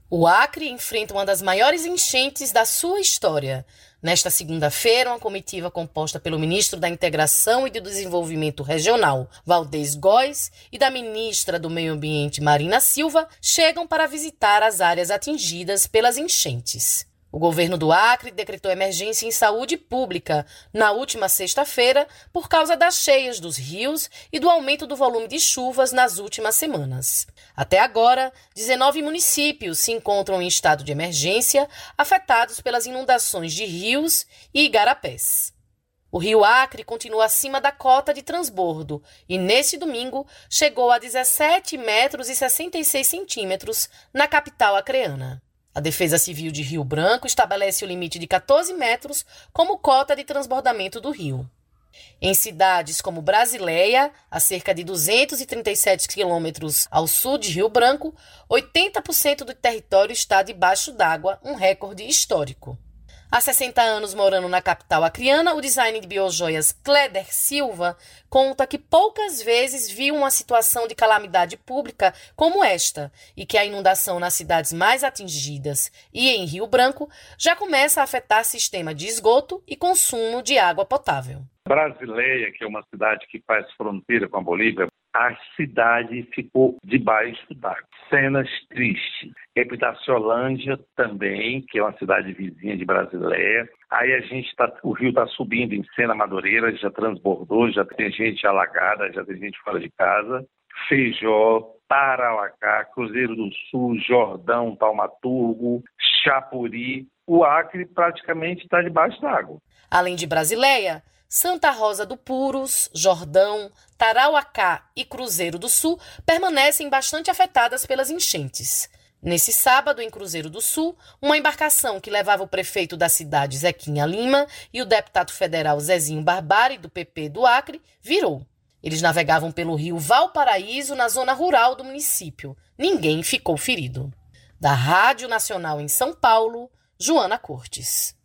O Acre enfrenta uma das maiores enchentes da sua história. Nesta segunda-feira, uma comitiva composta pelo ministro da Integração e do Desenvolvimento Regional, Valdez Góes, e da ministra do Meio Ambiente, Marina Silva, chegam para visitar as áreas atingidas pelas enchentes. O governo do Acre decretou emergência em saúde pública na última sexta-feira por causa das cheias dos rios e do aumento do volume de chuvas nas últimas semanas. Até agora, 19 municípios se encontram em estado de emergência, afetados pelas inundações de rios e igarapés. O rio Acre continua acima da cota de transbordo e, neste domingo, chegou a 17,66 metros na capital acreana. A Defesa Civil de Rio Branco estabelece o limite de 14 metros como cota de transbordamento do rio. Em cidades como Brasileia, a cerca de 237 quilômetros ao sul de Rio Branco, 80% do território está debaixo d'água, um recorde histórico. Há 60 anos morando na capital acreana, o designer de biojoias Cléder Silva conta que poucas vezes viu uma situação de calamidade pública como esta e que a inundação nas cidades mais atingidas e em Rio Branco já começa a afetar sistema de esgoto e consumo de água potável. Brasileia, que é uma cidade que faz fronteira com a Bolívia, a cidade ficou debaixo d'água. Cenas tristes. Epitaciolândia também, que é uma cidade vizinha de Brasileia. Aí o rio está subindo em Sena Madureira, já transbordou, já tem gente alagada, já tem gente fora de casa. Feijó, Tarauacá, Cruzeiro do Sul, Jordão, Taumaturgo, Chapuri. O Acre praticamente está debaixo d'água. Além de Brasileia, Santa Rosa do Purus, Jordão, Tarauacá e Cruzeiro do Sul permanecem bastante afetadas pelas enchentes. Nesse sábado, em Cruzeiro do Sul, uma embarcação que levava o prefeito da cidade, Zequinha Lima, e o deputado federal Zezinho Barbari, do PP do Acre, virou. Eles navegavam pelo rio Valparaíso, na zona rural do município. Ninguém ficou ferido. Da Rádio Nacional em São Paulo, Joana Cortes.